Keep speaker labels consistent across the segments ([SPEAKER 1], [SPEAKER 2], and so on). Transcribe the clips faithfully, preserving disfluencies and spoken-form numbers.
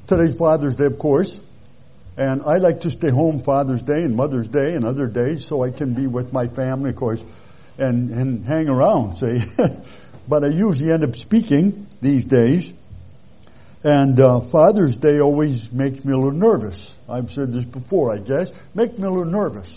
[SPEAKER 1] today's Father's Day, of course. And I like to stay home Father's Day and Mother's Day and other days so I can be with my family, of course, and, and hang around, see. But I usually end up speaking these days. And uh, Father's Day always makes me a little nervous. I've said this before, I guess. Makes me a little nervous.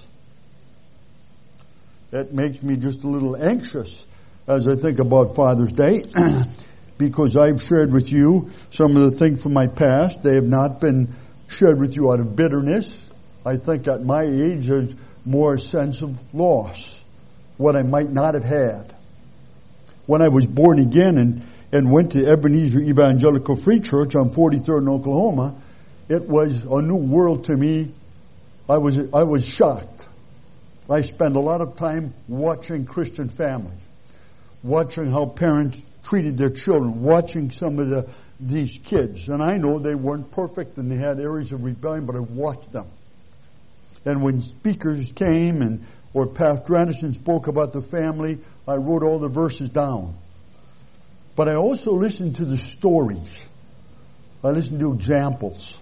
[SPEAKER 1] It makes me just a little anxious as I think about Father's Day. Because I've shared with you some of the things from my past. They have not been shared with you out of bitterness. I think at my age there's more a sense of loss. What I might not have had. When I was born again and, and went to Ebenezer Evangelical Free Church on forty-third in Oklahoma, it was a new world to me. I was, I was shocked. I spent a lot of time watching Christian families. Watching how parents treated their children. Watching some of the these kids. And I know they weren't perfect and they had areas of rebellion, but I watched them. And when speakers came and or Pastor Anderson spoke about the family, I wrote all the verses down. But I also listened to the stories. I listened to examples.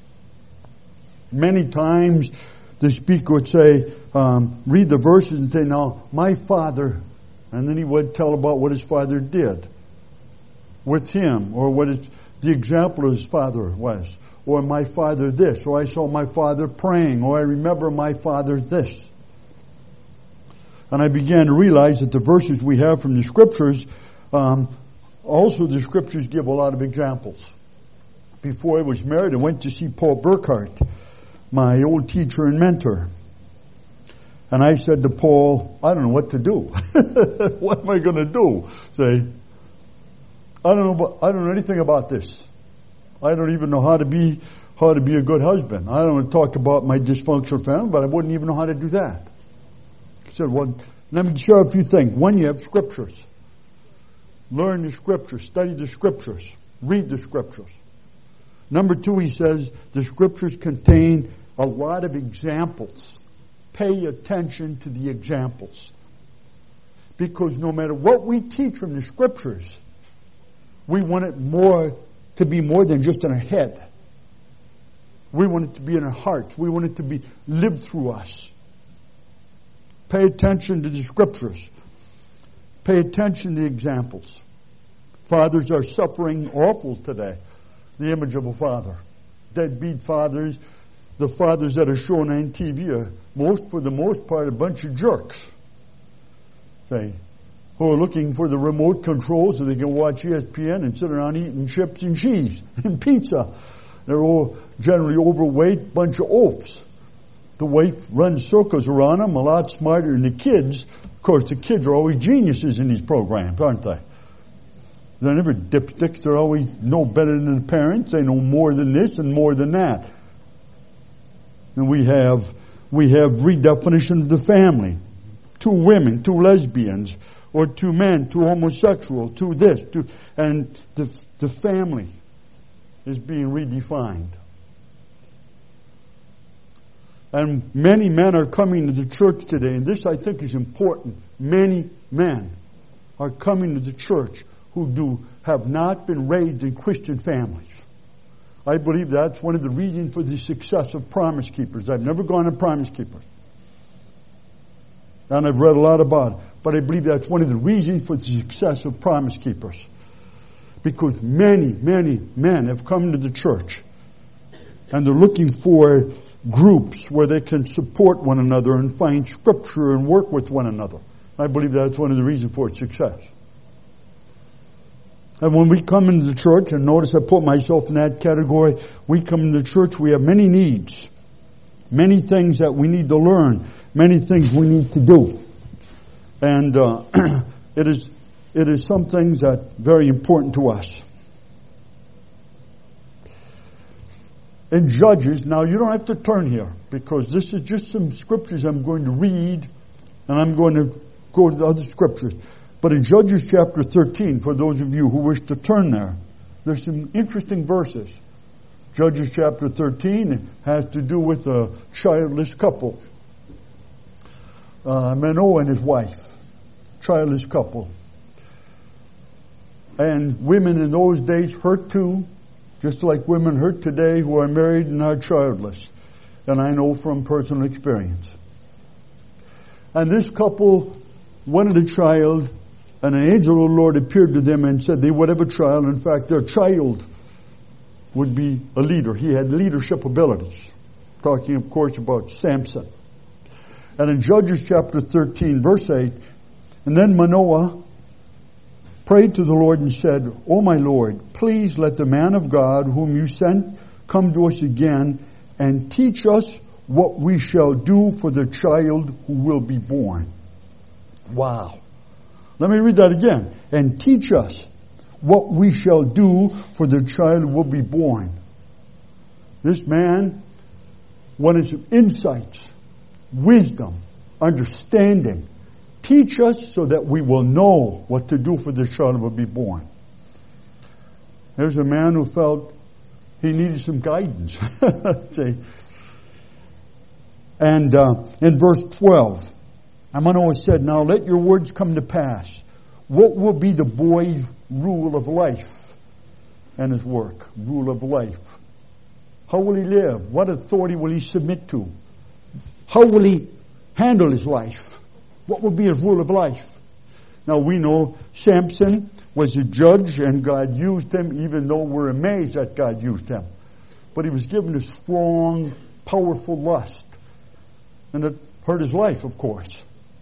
[SPEAKER 1] Many times the speaker would say, um, read the verses and say, now, my father, and then he would tell about what his father did with him, or what his the example of his father was, or my father this, or I saw my father praying, or I remember my father this. And I began to realize that the verses we have from the Scriptures, um, also the Scriptures give a lot of examples. Before I was married, I went to see Paul Burkhardt, my old teacher and mentor. And I said to Paul, I don't know what to do. What am I going to do? Say, I don't know. About, I don't know anything about this. I don't even know how to be how to be a good husband. I don't want to talk about my dysfunctional family, but I wouldn't even know how to do that. He said, "Well, let me share a few things. One, you have scriptures. Learn the scriptures, study the scriptures, read the scriptures. Number two, he says the scriptures contain a lot of examples. Pay attention to the examples, because no matter what we teach from the scriptures, we want it more to be more than just in our head. We want it to be in our hearts. We want it to be lived through us. Pay attention to the scriptures. Pay attention to the examples. Fathers are suffering awful today. The image of a father. Deadbeat fathers. The fathers that are shown on T V are, most for the most part, a bunch of jerks. Say, who are looking for the remote control so they can watch E S P N and sit around eating chips and cheese and pizza. They're all generally overweight, bunch of oafs. The wife runs circles around them, a lot smarter than the kids. Of course, the kids are always geniuses in these programs, aren't they? They're never dipsticks. They're always know better than the parents. They know more than this and more than that. And we have, we have redefinition of the family. Two women, two lesbians, or two men, two homosexual, two this, two, and the, the family is being redefined. And many men are coming to the church today, and this I think is important. Many men are coming to the church who do have not been raised in Christian families. I believe that's one of the reasons for the success of Promise Keepers. I've never gone to Promise Keepers. And I've read a lot about it. But I believe that's one of the reasons for the success of Promise Keepers. Because many, many men have come to the church. And they're looking for groups where they can support one another and find scripture and work with one another. I believe that's one of the reasons for its success. And when we come into the church, and notice I put myself in that category, we come into the church, we have many needs. Many things that we need to learn. Many things we need to do. And uh, it is it is some things that are very important to us. In Judges, now you don't have to turn here, because this is just some scriptures I'm going to read, and I'm going to go to the other scriptures. But in Judges chapter thirteen, for those of you who wish to turn there, there's some interesting verses. Judges chapter thirteen has to do with a childless couple. Uh, Manoah and his wife. Childless couple. And women in those days hurt too, just like women hurt today who are married and are childless. And I know from personal experience. And this couple wanted a child, and an angel of the Lord appeared to them and said they would have a child. In fact, their child would be a leader. He had leadership abilities. Talking, of course, about Samson. And in Judges chapter thirteen, verse eight, and then Manoah prayed to the Lord and said, O my Lord, please let the man of God whom you sent come to us again and teach us what we shall do for the child who will be born. Wow. Let me read that again. And teach us what we shall do for the child who will be born. This man wanted some insights, wisdom, understanding. Teach us so that we will know what to do for the child who will be born. There's a man who felt he needed some guidance. See? And uh, in verse twelve, Manoah said, now let your words come to pass. What will be the boy's rule of life and his work? Rule of life. How will he live? What authority will he submit to? How will he handle his life? What will be his rule of life? Now we know Samson was a judge and God used him, even though we're amazed that God used him. But he was given a strong, powerful lust. And it hurt his life, of course.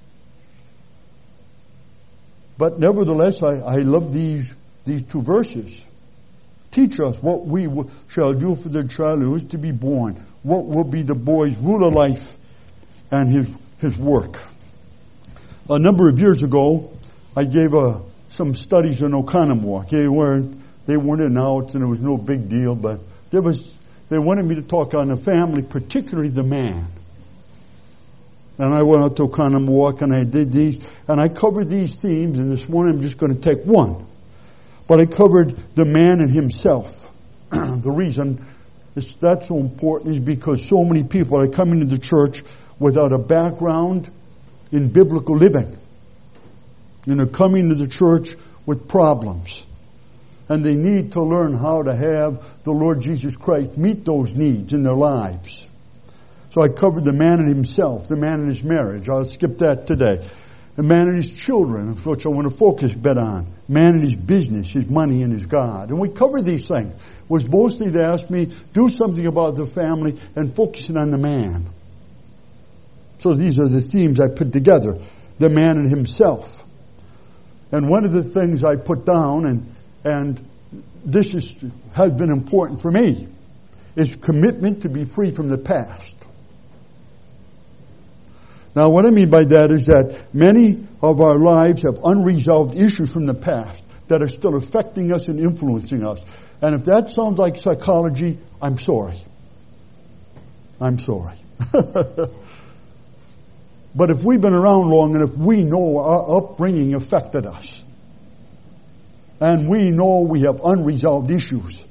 [SPEAKER 1] But nevertheless, I, I love these, these two verses. Teach us what we w- shall do for the child who is to be born. What will be the boy's rule of life and his, his work. A number of years ago, I gave a, some studies in Oconomowoc. They weren't, they weren't announced and it was no big deal, but there was, they wanted me to talk on the family, particularly the man. And I went out to Oconomowoc and I did these, and I covered these themes, and this morning I'm just going to take one. But I covered the man and himself. The reason it's, that's so important is because so many people are coming to the church without a background in biblical living. You know, coming to the church with problems. And they need to learn how to have the Lord Jesus Christ meet those needs in their lives. So I covered the man and himself, the man and his marriage. I'll skip that today. The man and his children, which I want to focus a bit on. Man and his business, his money and his God. And we covered these things. It was mostly they asked me, do something about the family and focusing on the man. So these are the themes I put together. The man and himself. And one of the things I put down, and and this is, has been important for me, is commitment to be free from the past. Now what I mean by that is that many of our lives have unresolved issues from the past that are still affecting us and influencing us. And if that sounds like psychology, I'm sorry. I'm sorry. But if we've been around long and if we know our upbringing affected us, and we know we have unresolved issues,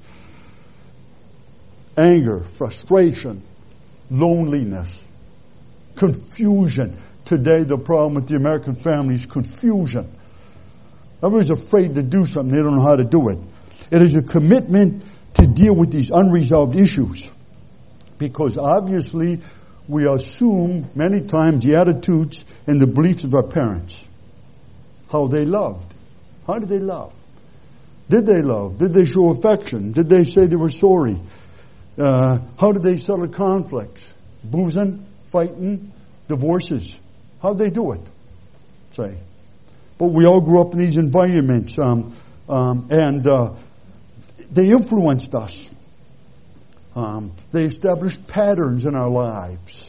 [SPEAKER 1] anger, frustration, loneliness, confusion. Today the problem with the American family is confusion. Everybody's afraid to do something. They don't know how to do it. It is a commitment to deal with these unresolved issues. Because obviously we assume many times the attitudes and the beliefs of our parents. How they loved. How did they love? Did they love? Did they show affection? Did they say they were sorry? Uh, how did they settle conflicts? Boozing? Fighting, divorces. How'd they do it? Say. But we all grew up in these environments, um, um, and uh, they influenced us. Um, they established patterns in our lives.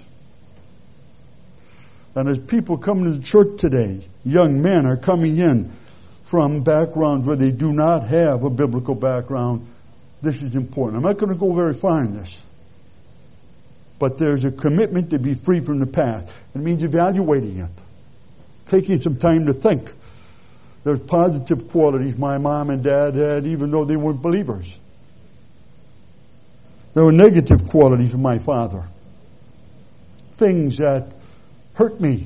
[SPEAKER 1] And as people come to the church today, young men are coming in from backgrounds where they do not have a biblical background. This is important. I'm not going to go very far in this. But there's a commitment to be free from the past. It means evaluating it. Taking some time to think. There's positive qualities my mom and dad had even though they weren't believers. There were negative qualities of my father. Things that hurt me.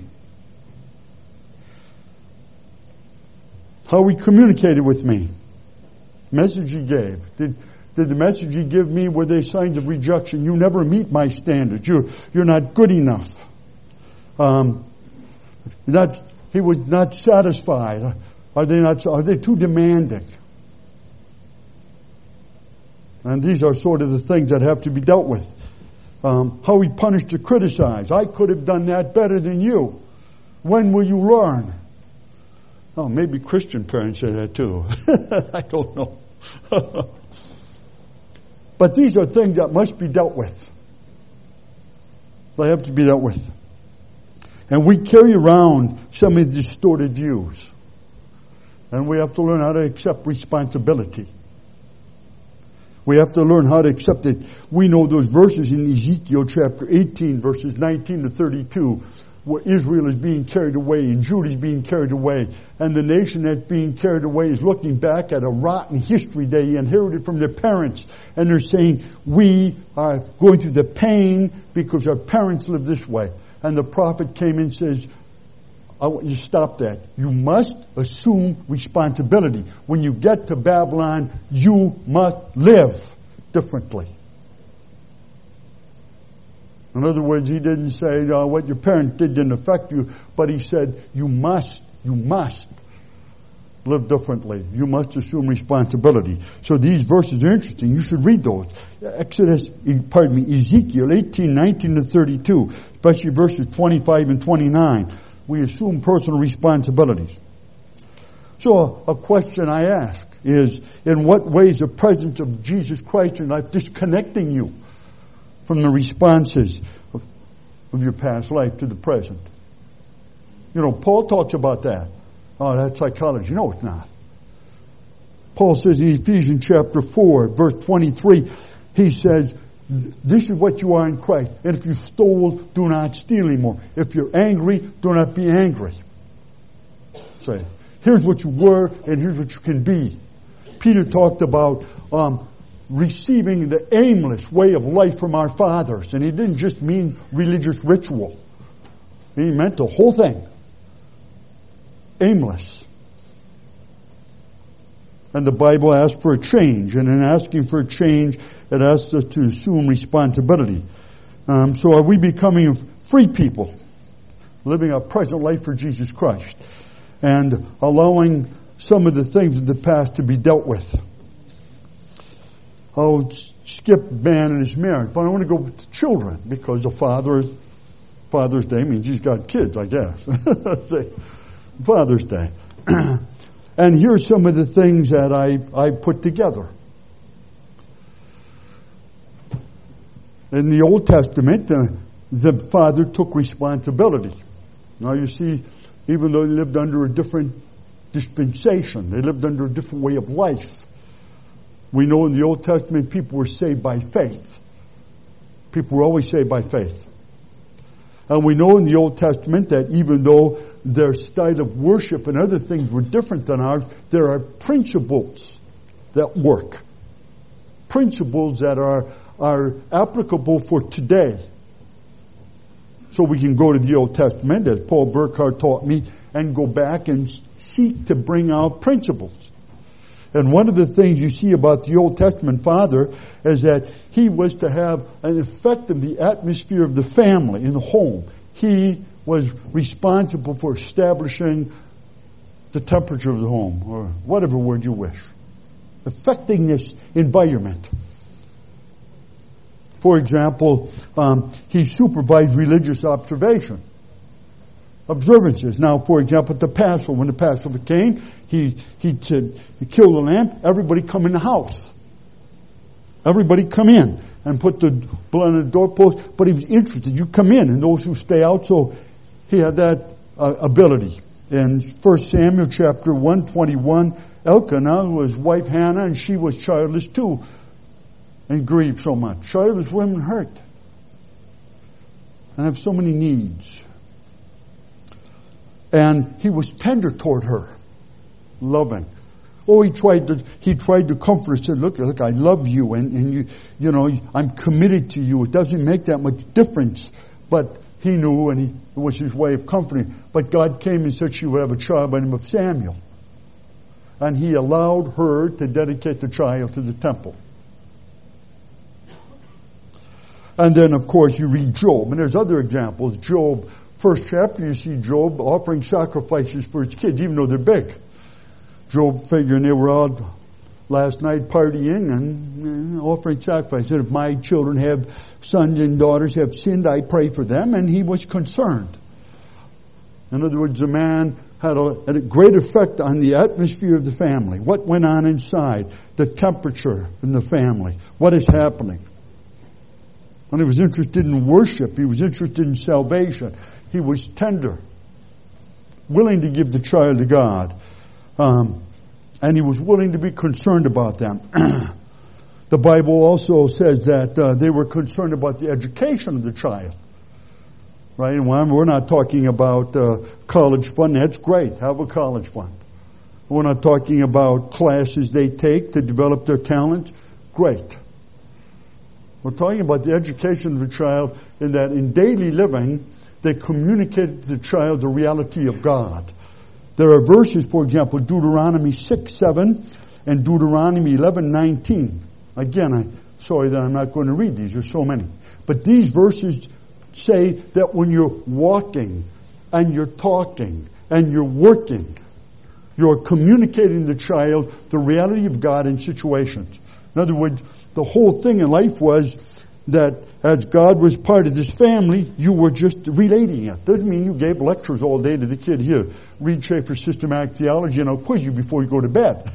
[SPEAKER 1] How he communicated with me. Message he gave. Did, Did the message you give me, were they signs of rejection? You never meet my standards. You're, you're not good enough. Um, not, he was not satisfied. Are they not, are they too demanding? And these are sort of the things that have to be dealt with. Um, how he punished to criticize. I could have done that better than you. When will you learn? Oh, maybe Christian parents say that too. I don't know. But these are things that must be dealt with. They have to be dealt with. And we carry around some of the distorted views. And we have to learn how to accept responsibility. We have to learn how to accept it. We know those verses in Ezekiel chapter eighteen, verses nineteen to thirty-two, where Israel is being carried away and Judah is being carried away. And the nation that's being carried away is looking back at a rotten history they inherited from their parents. And they're saying, we are going through the pain because our parents lived this way. And the prophet came in and says, I want you to stop that. You must assume responsibility. When you get to Babylon, you must live differently. In other words, he didn't say uh, what your parents did didn't affect you, but he said you must, you must live differently. You must assume responsibility. So these verses are interesting. You should read those. Exodus, pardon me, Ezekiel eighteen, nineteen to thirty-two, especially verses twenty-five and twenty-nine. We assume personal responsibilities. So a question I ask is, in what ways the presence of Jesus Christ in life disconnecting you from the responses of, of your past life to the present? You know, Paul talks about that. Oh, that's psychology. No, it's not. Paul says in Ephesians chapter four, verse twenty-three, he says, this is what you are in Christ. And if you stole, do not steal anymore. If you're angry, do not be angry. Say, here's what you were and here's what you can be. Peter talked about um, receiving the aimless way of life from our fathers. And he didn't just mean religious ritual. He meant the whole thing. Aimless. And the Bible asks for a change. And in asking for a change, it asks us to assume responsibility. Um, so are we becoming free people? Living a present life for Jesus Christ. And allowing some of the things of the past to be dealt with. I'll skip man and his marriage, but I want to go to children, because the father, Father's Day means he's got kids, I guess. Father's Day. And here's some of the things that I, I put together. In the Old Testament, uh, the father took responsibility. Now you see, even though they lived under a different dispensation, they lived under a different way of life. We know in the Old Testament people were saved by faith. People were always saved by faith. And we know in the Old Testament that even though their style of worship and other things were different than ours, there are principles that work. Principles that are, are applicable for today. So we can go to the Old Testament, as Paul Burkhardt taught me, and go back and seek to bring out principles. And one of the things you see about the Old Testament father is that he was to have an effect in the atmosphere of the family, in the home. He was responsible for establishing the temperature of the home, or whatever word you wish. Affecting this environment. For example, um, he supervised religious observation. Observances. Now, for example, at the Passover, when the Passover came, he he said, kill the lamb, everybody come in the house. Everybody come in and put the blood on the doorpost. But he was interested. You come in, and those who stay out. So he had that uh, ability. In First Samuel chapter one twenty-one, Elkanah, who was wife Hannah, and she was childless too, and grieved so much. Childless women hurt and have so many needs. And he was tender toward her, loving. Oh, he tried to he tried to comfort her. Said, "Look, look, I love you, and, and you, you know, I'm committed to you. It doesn't make that much difference." But he knew, and he, it was his way of comforting. But God came and said she would have a child by the name of Samuel, and he allowed her to dedicate the child to the temple. And then, of course, you read Job. And there's other examples. Job, first chapter, you see Job offering sacrifices for his kids, even though they're big. Job figuring they were out last night partying and offering sacrifices. If my children have sons and daughters have sinned, I pray for them. And he was concerned. In other words, the man had a, had a great effect on the atmosphere of the family. What went on inside, the temperature in the family, what is happening. And he was interested in worship. He was interested in salvation. He was tender, willing to give the child to God. Um, and he was willing to be concerned about them. The Bible also says that uh, they were concerned about the education of the child. Right? And we're not talking about uh, college fund. That's great. Have a college fund. We're not talking about classes they take to develop their talents. Great. We're talking about the education of the child in that in daily living, they communicate to the child the reality of God. There are verses, for example, Deuteronomy six seven and Deuteronomy eleven nineteen. Again, I'm sorry that I'm not going to read these. There's so many. But these verses say that when you're walking and you're talking and you're working, you're communicating to the child the reality of God in situations. In other words, the whole thing in life was that as God was part of this family, you were just relating it. Doesn't mean you gave lectures all day to the kid. Here, read Schaeffer's Systematic Theology and I'll quiz you before you go to bed.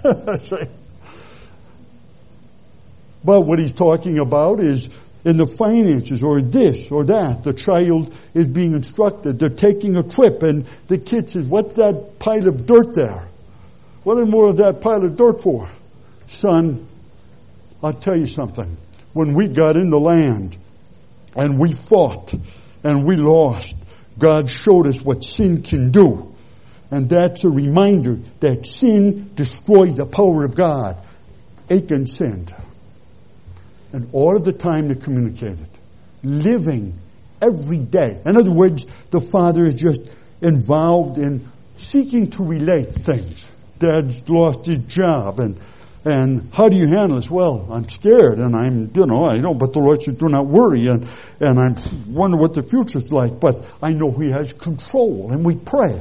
[SPEAKER 1] But what he's talking about is in the finances or this or that. The child is being instructed. They're taking a trip and the kid says, what's that pile of dirt there? What is more of that pile of dirt for? Son, I'll tell you something. When we got in the land and we fought and we lost, God showed us what sin can do. And that's a reminder that sin destroys the power of God. Achan sinned. And all of the time to communicate it. Living every day. In other words, the father is just involved in seeking to relate things. Dad's lost his job and and how do you handle this? Well, I'm scared and I'm, you know, I know, but the Lord said do not worry and, and I wonder what the future's like, but I know He has control and we pray.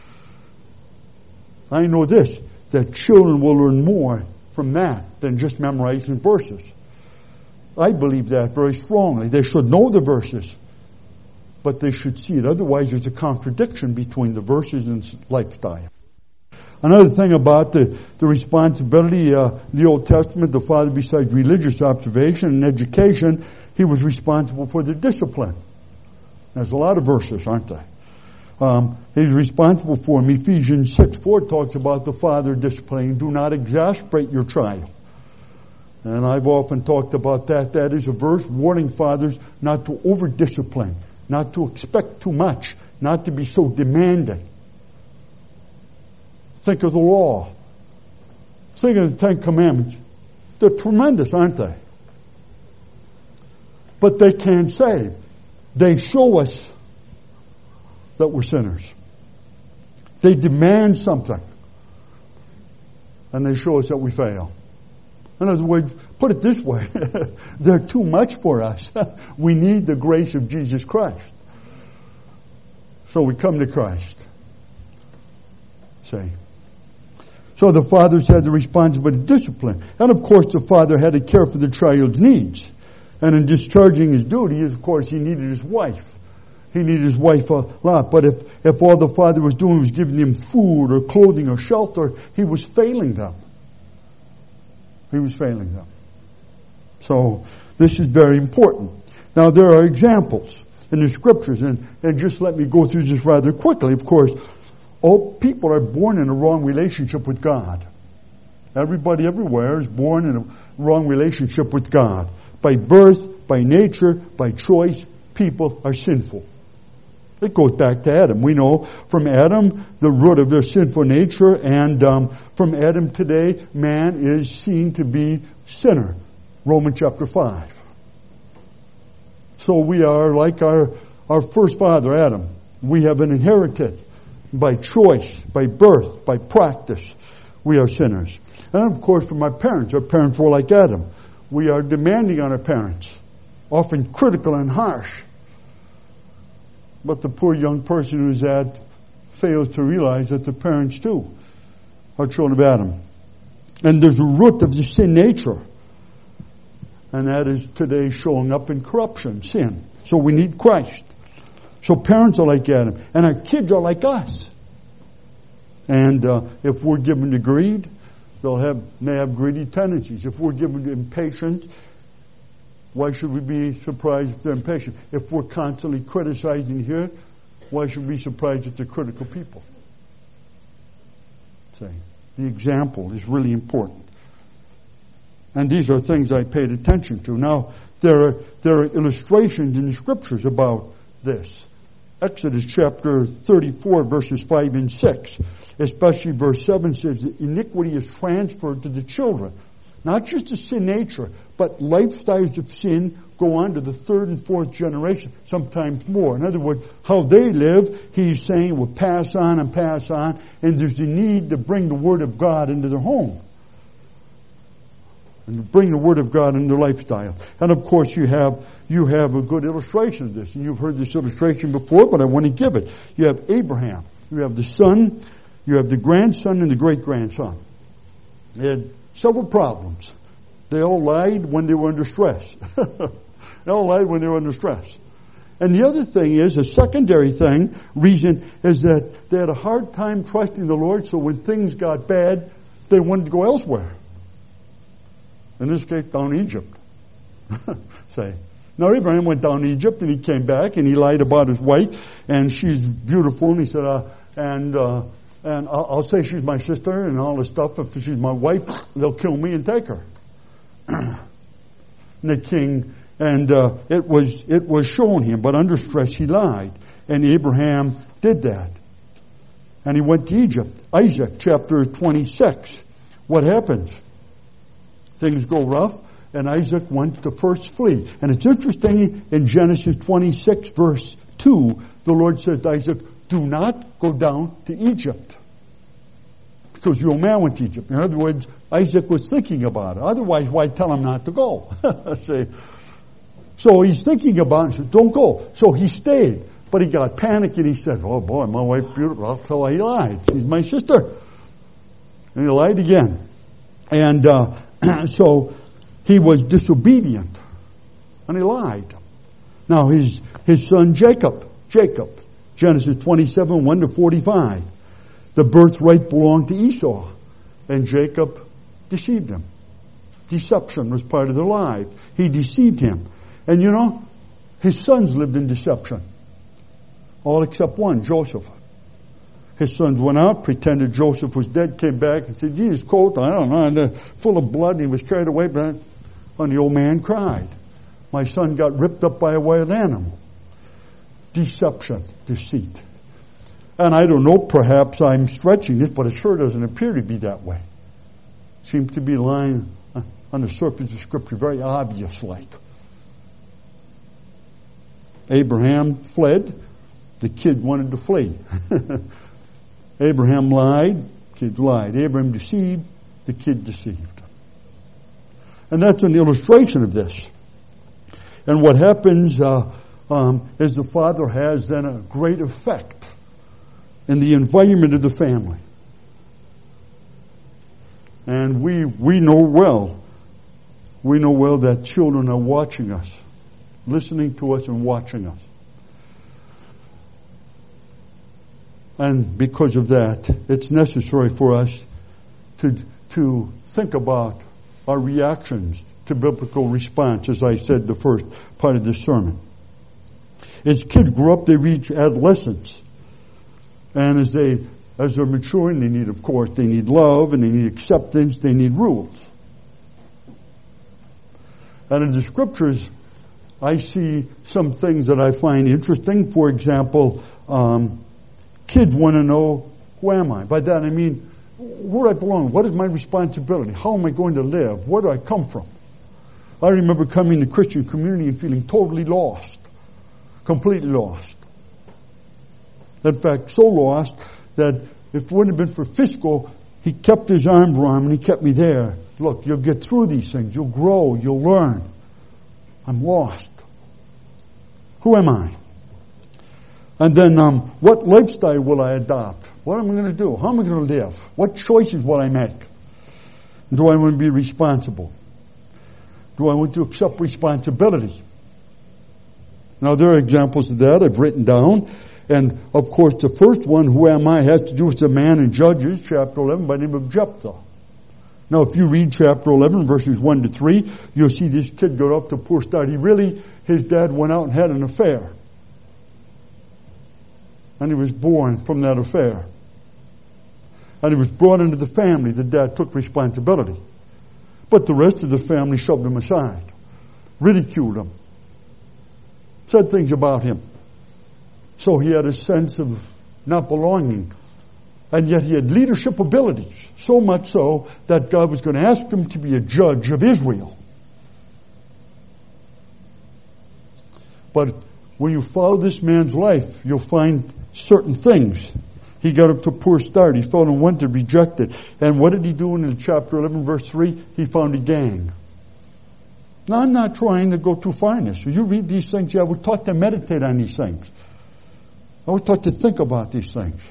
[SPEAKER 1] I know this, that children will learn more from that than just memorizing verses. I believe that very strongly. They should know the verses, but they should see it. Otherwise, there's a contradiction between the verses and lifestyle. Another thing about the, the responsibility, uh, in the Old Testament, the father, besides religious observation and education, he was responsible for the discipline. There's a lot of verses, aren't there? Um, he's responsible for them. Ephesians six four talks about the father disciplining. Do not exasperate your child. And I've often talked about that. That is a verse warning fathers not to over-discipline, not to expect too much, not to be so demanding. Think of the law. Think of the Ten Commandments. They're tremendous, aren't they? But they can't save. They show us that we're sinners. They demand something. And they show us that we fail. In other words, put it this way, they're too much for us. We need the grace of Jesus Christ. So we come to Christ. See? So the fathers had the responsibility to discipline. And of course the father had to care for the child's needs. And in discharging his duty, of course, he needed his wife. He needed his wife a lot. But if, if all the father was doing was giving him food or clothing or shelter, he was failing them. He was failing them. So this is very important. Now there are examples in the scriptures, and, and just let me go through this rather quickly. Of course, all people are born in a wrong relationship with God. Everybody everywhere is born in a wrong relationship with God. By birth, by nature, by choice, people are sinful. It goes back to Adam. We know from Adam the root of their sinful nature, and um, from Adam today, man is seen to be sinner. Romans chapter five. So we are like our, our first father, Adam. We have an inherited by choice, by birth, by practice. We are sinners. And of course from our parents. Our parents were like Adam. We are demanding on our parents. often critical and harsh. But the poor young person who's at fails to realize that the parents too are children of Adam. And there's a root of the sin nature. And that is today showing up in corruption, sin. So we need Christ. So parents are like Adam. And our kids are like us. And uh, if we're given to greed, they'll have, may have greedy tendencies. If we're given to impatience, why should we be surprised if they're impatient? If we're constantly criticizing here, why should we be surprised if they're critical people? Say, the example is really important. And these are things I paid attention to. Now, there are, there are illustrations in the scriptures about this. Exodus chapter thirty-four, verses five and six. Especially verse seven says that iniquity is transferred to the children. Not just a sin nature, but lifestyles of sin go on to the third and fourth generation, sometimes more. In other words, how they live, he's saying, will pass on and pass on, and there's the need to bring the Word of God into their home. And to bring the Word of God into their lifestyle. And of course you have, you have a good illustration of this. And you've heard this illustration before, but I want to give it. You have Abraham. You have the son, you have the grandson, and the great-grandson. They had several problems. They all lied when they were under stress. They all lied when they were under stress. And the other thing is, a secondary thing, reason, is that they had a hard time trusting the Lord, so when things got bad, they wanted to go elsewhere. In this case, down Egypt. Say. Now Abraham went down to Egypt and he came back and he lied about his wife and she's beautiful and he said, uh, and, uh, and I'll, I'll say she's my sister and all this stuff. If she's my wife, they'll kill me and take her. And the king, and, uh, it was, it was shown him, but under stress he lied. And Abraham did that. And he went to Egypt. Isaac, chapter twenty-six. What happens? Things go rough, and Isaac went to first flee. And it's interesting, in Genesis twenty-six, verse two, the Lord says to Isaac, do not go down to Egypt. Because your man went to Egypt. In other words, Isaac was thinking about it. Otherwise, why tell him not to go? See? So he's thinking about it and says, don't go. So he stayed. But he got panicked and he said, oh boy, my wife's beautiful. I'll tell her he lied. She's my sister. And he lied again. And, uh, so he was disobedient and he lied. Now his his son Jacob, Jacob, Genesis twenty-seven, one to forty-five. The birthright belonged to Esau, and Jacob deceived him. Deception was part of their life. He deceived him. And you know, his sons lived in deception. All except one, Joseph. His sons went out, pretended Joseph was dead, came back and said, gee, his coat, I don't know, and, uh, full of blood, and he was carried away. But and the old man cried. My son got ripped up by a wild animal. Deception, deceit. And I don't know, perhaps I'm stretching this, but it sure doesn't appear to be that way. Seems to be lying on the surface of Scripture, very obvious like. Abraham fled. The kid wanted to flee. Abraham lied, kids lied. Abraham deceived, the kid deceived. And that's an illustration of this. And what happens uh, um, is the father has then a great effect in the environment of the family. And we we know well, we know well that children are watching us, listening to us and watching us. And because of that, it's necessary for us to to think about our reactions to biblical response, as I said the first part of this sermon. As kids grow up, they reach adolescence. And as they as they're maturing, they need, of course, they need love and they need acceptance, they need rules. And in the scriptures, I see some things that I find interesting. For example, um, kids want to know, who am I? By that I mean, where do I belong? What is my responsibility? How am I going to live? Where do I come from? I remember coming to Christian community and feeling totally lost. Completely lost. In fact, so lost that if it wouldn't have been for Fisco, he kept his arm around me and he kept me there. Look, you'll get through these things. You'll grow. You'll learn. I'm lost. Who am I? And then, um, what lifestyle will I adopt? What am I going to do? How am I going to live? What choices will I make? Do I want to be responsible? Do I want to accept responsibility? Now, there are examples of that I've written down. And, of course, the first one, who am I, has to do with the man in Judges, chapter eleven, by the name of Jephthah. Now, if you read chapter eleven, verses one to three, you'll see this kid go up to poor start. He really, his dad went out and had an affair. And he was born from that affair. And he was brought into the family. The dad took responsibility. But the rest of the family shoved him aside, ridiculed him, said things about him. So he had a sense of not belonging. And yet he had leadership abilities, so much so that God was going to ask him to be a judge of Israel. But when you follow this man's life, you'll find certain things. He got up to a poor start. He felt unwanted, rejected. And what did he do in chapter eleven, verse three? He found a gang. Now, I'm not trying to go too far in this. When you read these things, yeah, we're taught to meditate on these things. I was taught to think about these things.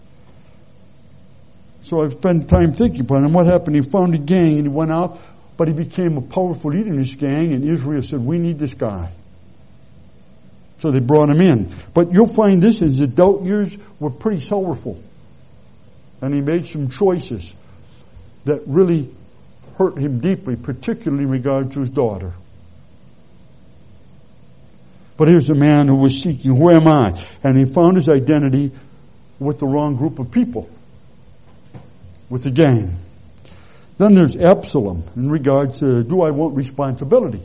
[SPEAKER 1] So I spent time thinking about it. And what happened? He found a gang and he went out, but he became a powerful leader in this gang, and Israel said, we need this guy. So they brought him in. But you'll find this, his adult years were pretty sorrowful. And he made some choices that really hurt him deeply, particularly in regard to his daughter. But here's a man who was seeking, who am I? And he found his identity with the wrong group of people, with the gang. Then there's Absalom in regard to, do I want responsibility?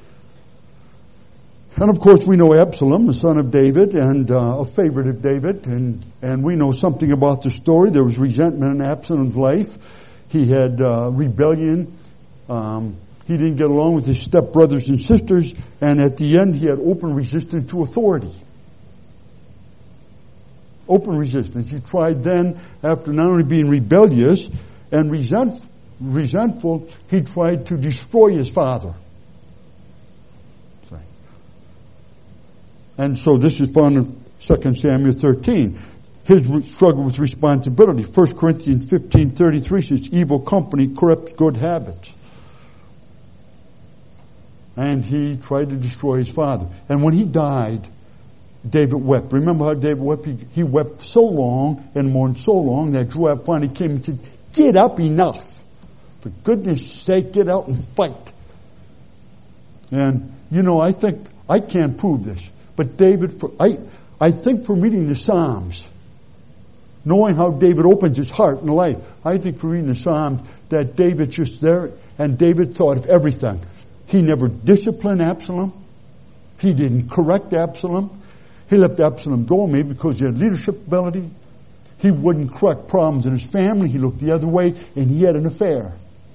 [SPEAKER 1] And of course we know Absalom, the son of David and uh, a favorite of David, and, and we know something about the story. There was resentment in Absalom's life. He had uh, rebellion. Um, he didn't get along with his stepbrothers and sisters, and at the end he had open resistance to authority. Open resistance. He tried then, after not only being rebellious and resent, resentful, he tried to destroy his father. And so this is found in Second Samuel thirteen. His struggle with responsibility. First Corinthians fifteen thirty-three says, evil company corrupts good habits. And he tried to destroy his father. And when he died, David wept. Remember how David wept? He, he wept so long and mourned so long that Joab finally came and said, get up, enough. For goodness sake, get out and fight. And, you know, I think, I can't prove this. But David, for, I, I think from reading the Psalms, knowing how David opens his heart and life, I think from reading the Psalms that David's just there, and David thought of everything. He never disciplined Absalom. He didn't correct Absalom. He left Absalom go, maybe because he had leadership ability. He wouldn't correct problems in his family. He looked the other way, and he had an affair.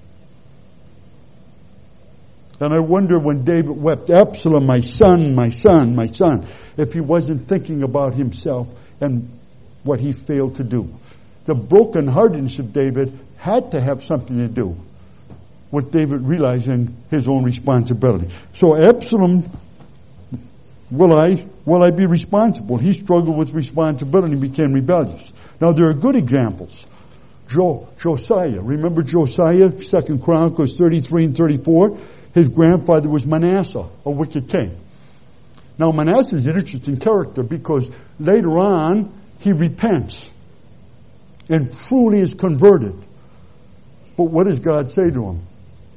[SPEAKER 1] And I wonder when David wept, Absalom, my son, my son, my son, if he wasn't thinking about himself and what he failed to do. The brokenheartedness of David had to have something to do with David realizing his own responsibility. So Absalom, will I, will I be responsible? He struggled with responsibility and became rebellious. Now there are good examples. Jo, Josiah, remember Josiah, Second Chronicles thirty-three and thirty-four? His grandfather was Manasseh, a wicked king. Now Manasseh is an interesting character because later on he repents and truly is converted. But what does God say to him?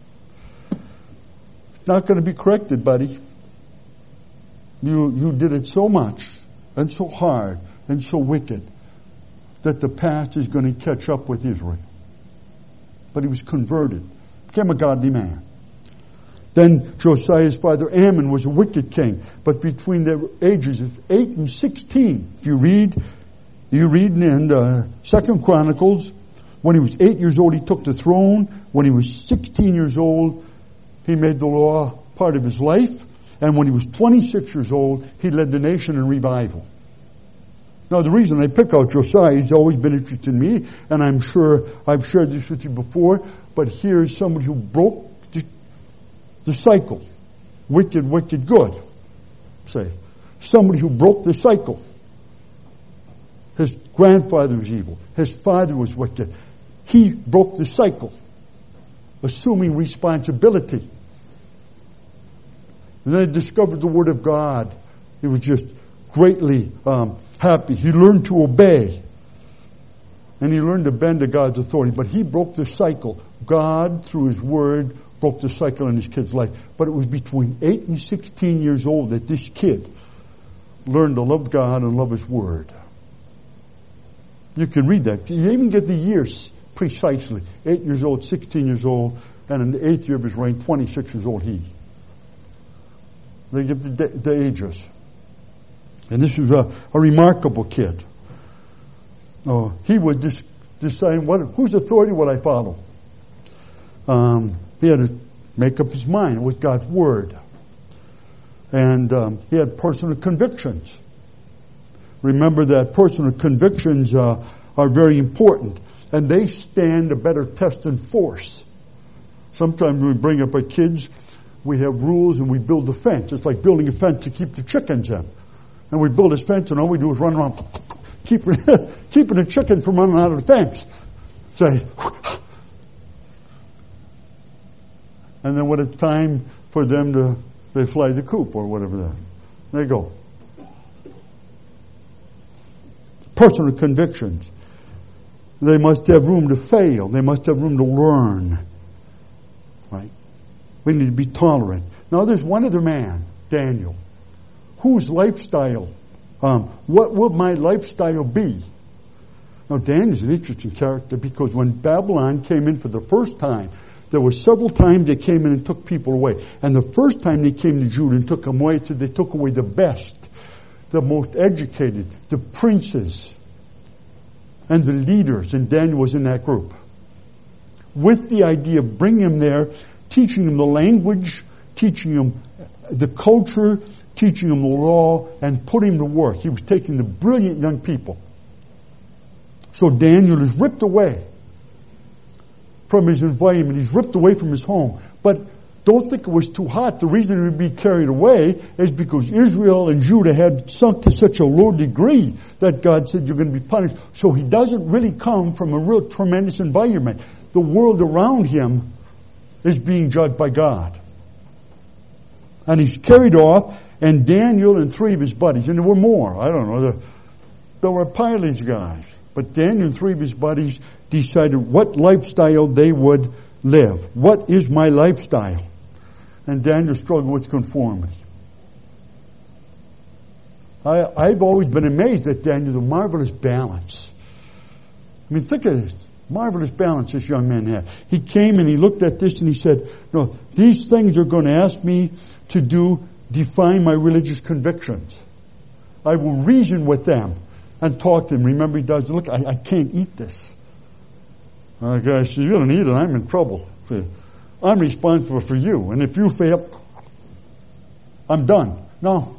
[SPEAKER 1] It's not going to be corrected, buddy. You, you did it so much and so hard and so wicked that the past is going to catch up with Israel. But he was converted, became a godly man. Then Josiah's father Ammon was a wicked king, but between the ages of eight and sixteen, if you read, you read in uh, Second Chronicles, when he was eight years old, he took the throne. When he was sixteen years old, he made the law part of his life. And when he was twenty-six years old, he led the nation in revival. Now, the reason I pick out Josiah, he's always been interested in me, and I'm sure I've shared this with you before, but here's somebody who broke the cycle. wicked, wicked good. Say, somebody who broke the cycle. His grandfather was evil. His father was wicked. He broke the cycle, assuming responsibility. And then he discovered the Word of God. He was just greatly um, happy. He learned to obey. And he learned to bend to God's authority. But he broke the cycle. God, through His Word, broke the cycle in his kid's life. But it was between eight and sixteen years old that this kid learned to love God and love His Word. You can read that. You even get the years precisely. Eight years old, sixteen years old, and in the eighth year of his reign, twenty-six years old he. They give the, the ages. And this was a, a remarkable kid. Oh, he was just deciding, what, whose authority would I follow? Um, he had to make up his mind with God's Word. And um, he had personal convictions. Remember that personal convictions uh, are very important. And they stand a better test than force. Sometimes when we bring up our kids, we have rules and we build a fence. It's like building a fence to keep the chickens in. And we build this fence and all we do is run around keeping, keeping the chicken from running out of the fence. Say, and then when it's time for them to, they fly the coop or whatever that. They go. Personal convictions. They must have room to fail. They must have room to learn. Right? We need to be tolerant. Now there's one other man, Daniel, whose lifestyle, um, what will my lifestyle be? Now Daniel's an interesting character because when Babylon came in for the first time, there were several times they came in and took people away. And the first time they came to Judah and took them away, they took away the best, the most educated, the princes, and the leaders. And Daniel was in that group. With the idea of bringing him there, teaching him the language, teaching him the culture, teaching him the law, and putting him to work. He was taking the brilliant young people. So Daniel is ripped away from his environment. He's ripped away from his home. But don't think it was too hot. The reason he would be carried away is because Israel and Judah had sunk to such a low degree that God said you're going to be punished. So he doesn't really come from a real tremendous environment. The world around him is being judged by God. And he's carried off, and Daniel and three of his buddies, and there were more, I don't know, there, there were pilots guys. But Daniel and three of his buddies decided what lifestyle they would live. What is my lifestyle? And Daniel struggled with conformity. I, I've always been amazed at Daniel, the marvelous balance. I mean, think of this. Marvelous balance this young man had. He came and he looked at this and he said, no, these things are going to ask me to do, define my religious convictions. I will reason with them and talk to them. Remember, he does, look, I, I can't eat this. Uh, guy says, you don't eat it, I'm in trouble. I'm responsible for you. And if you fail, I'm done. No.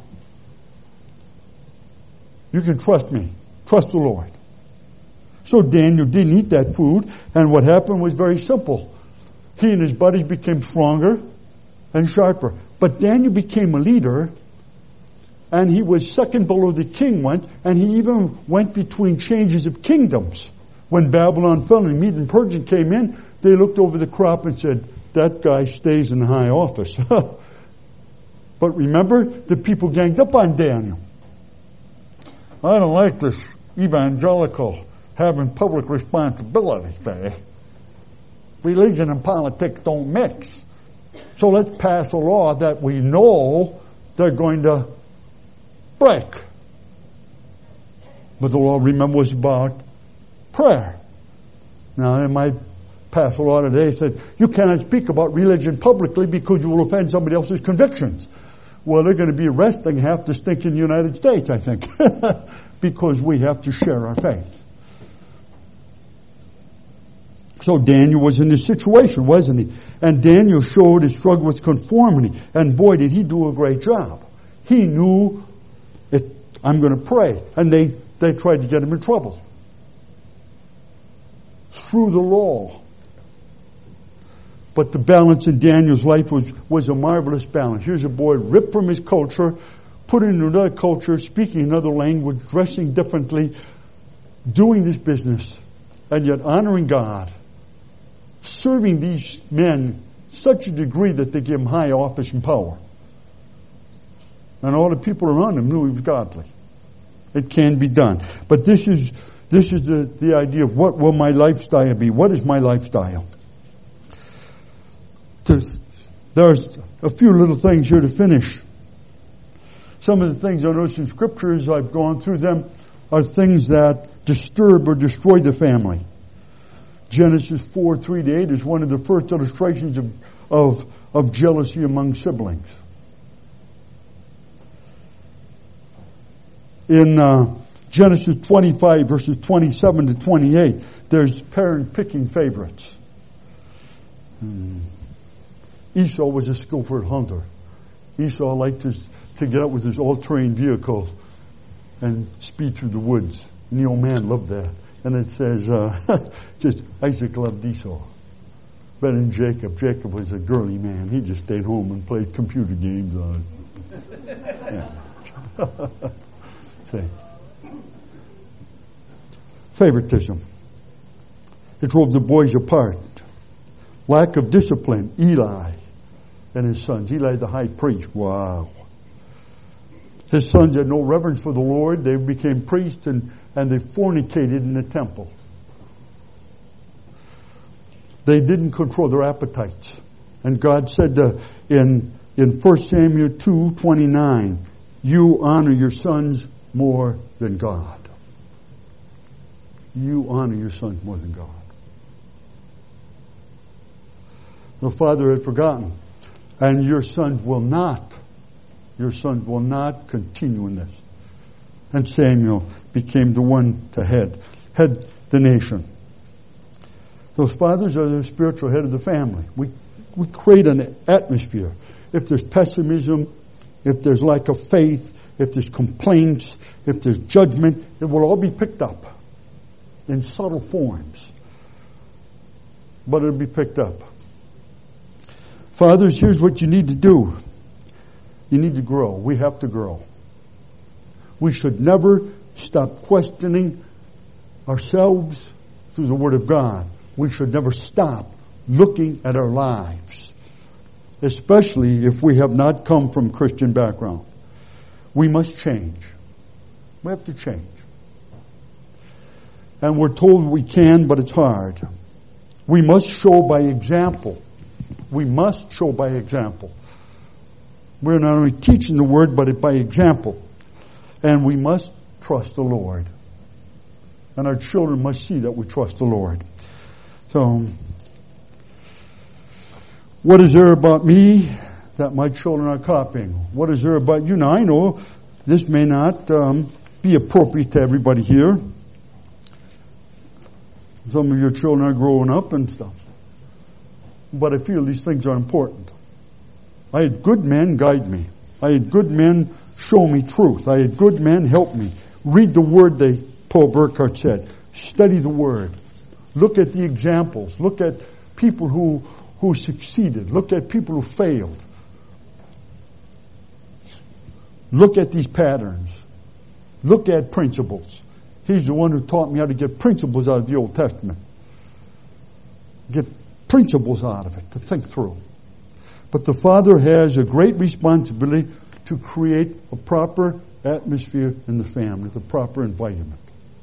[SPEAKER 1] You can trust me. Trust the Lord. So Daniel didn't eat that food, and what happened was very simple. He and his buddies became stronger and sharper. But Daniel became a leader, and he was second below the king went, and he even went between changes of kingdoms. When Babylon fell and the Mede and Persian came in, they looked over the crop and said, that guy stays in the high office. But remember, the people ganged up on Daniel. I don't like this evangelical having public responsibility, Barry. Religion and politics don't mix. So let's pass a law that we know they're going to break. But the law, remember, was about prayer. Now, they might pass a law today that said, you cannot speak about religion publicly because you will offend somebody else's convictions. Well, they're going to be arresting half the stinking United States, I think, because we have to share our faith. So Daniel was in this situation, wasn't he? And Daniel showed his struggle with conformity. And boy, did he do a great job. He knew, it, I'm going to pray. And they, they tried to get him in trouble. Through the law. But the balance in Daniel's life was, was a marvelous balance. Here's a boy ripped from his culture, put into another culture, speaking another language, dressing differently, doing this business, and yet honoring God, serving these men such a degree that they give him high office and power. And all the people around him knew he was godly. It can be done. But this is this is the, the idea of what will my lifestyle be? What is my lifestyle? To, there's a few little things here to finish. Some of the things I notice in scriptures, I've gone through them, are things that disturb or destroy the family. Genesis four, three to eight is one of the first illustrations of, of, of jealousy among siblings. In uh, Genesis twenty-five, verses twenty-seven to twenty-eight, there's parent picking favorites. Hmm. Esau was a skillful hunter. Esau liked to, to get out with his all-terrain vehicle and speed through the woods. And the old man loved that. And it says, uh, just Isaac loved Esau better than Jacob. Jacob was a girly man. He just stayed home and played computer games on it. Yeah. See. Favoritism. It drove the boys apart. Lack of discipline. Eli and his sons. Eli the high priest. Wow. His sons had no reverence for the Lord. They became priests and, and they fornicated in the temple. They didn't control their appetites. And God said to, in, in First Samuel two twenty-nine, you honor your sons more than God. You honor your sons more than God. The father had forgotten. And your sons will not, your sons will not continue in this. And Samuel became the one to head, head the nation. Those fathers are the spiritual head of the family. We, we create an atmosphere. If there's pessimism, if there's lack of faith, if there's complaints, if there's judgment, it will all be picked up in subtle forms. But it'll be picked up. Fathers, here's what you need to do. You need to grow. We have to grow. We should never stop questioning ourselves through the Word of God. We should never stop looking at our lives, especially if we have not come from Christian background. We must change. We have to change. And we're told we can, but it's hard. We must show by example. We must show by example. We're not only teaching the Word, but by example. And we must trust the Lord. And our children must see that we trust the Lord. So, what is there about me that my children are copying? What is there about you? Now, I know this may not um, be appropriate to everybody here. Some of your children are growing up and stuff. But I feel these things are important. I had good men guide me. I had good men show me truth. I had good men help me. Read the Word, they, Paul Burkhardt said. Study the Word. Look at the examples. Look at people who, who succeeded. Look at people who failed. Look at these patterns. Look at principles. He's the one who taught me how to get principles out of the Old Testament. Get principles out of it to think through. But the father has a great responsibility to create a proper atmosphere in the family, the proper environment.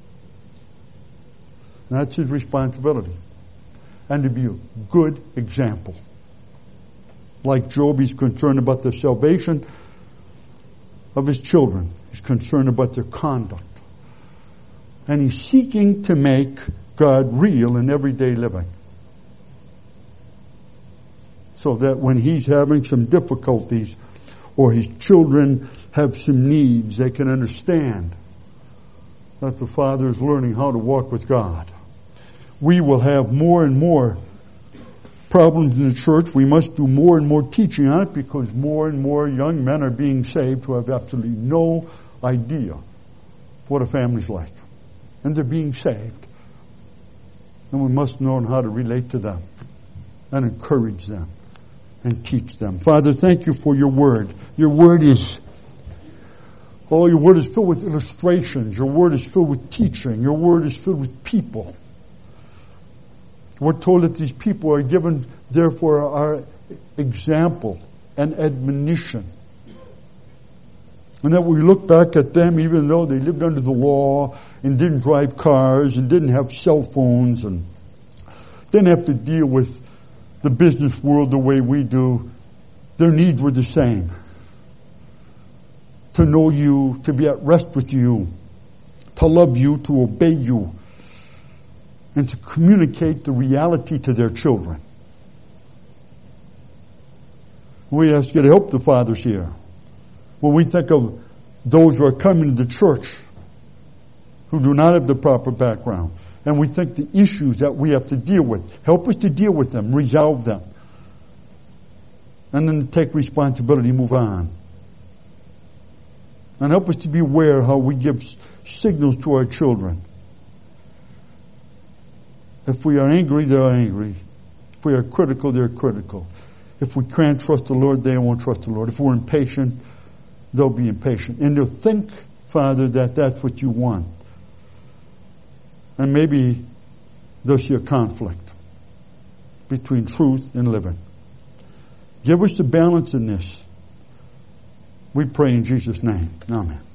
[SPEAKER 1] And that's his responsibility. And to be a good example. Like Job, he's concerned about the salvation of his children. He's concerned about their conduct. And he's seeking to make God real in everyday living. So that when he's having some difficulties or his children have some needs, they can understand that the Father is learning how to walk with God. We will have more and more problems in the church. We must do more and more teaching on it because more and more young men are being saved who have absolutely no idea what a family's like. And they're being saved. And we must learn how to relate to them. and encourage them and teach them. Father, thank you for your word. Your word is, oh, your word is filled with illustrations. Your word is filled with teaching. Your word is filled with people. We're told that these people are given, therefore, our example and admonition. And that we look back at them, even though they lived under the law and didn't drive cars and didn't have cell phones and didn't have to deal with the business world the way we do, their needs were the same. To know you, to be at rest with you, to love you, to obey you, and to communicate the reality to their children. We ask you to help the fathers here. When we think of those who are coming to the church who do not have the proper background, and we think the issues that we have to deal with, help us to deal with them, resolve them, and then take responsibility and move on. And help us to be aware how we give signals to our children. If we are angry, they are angry. If we are critical, they're critical. If we can't trust the Lord, they won't trust the Lord. If we're impatient, they'll be impatient. And they'll think, Father, that that's what you want. And maybe they'll see a conflict between truth and living. Give us the balance in this. We pray in Jesus' name. Amen.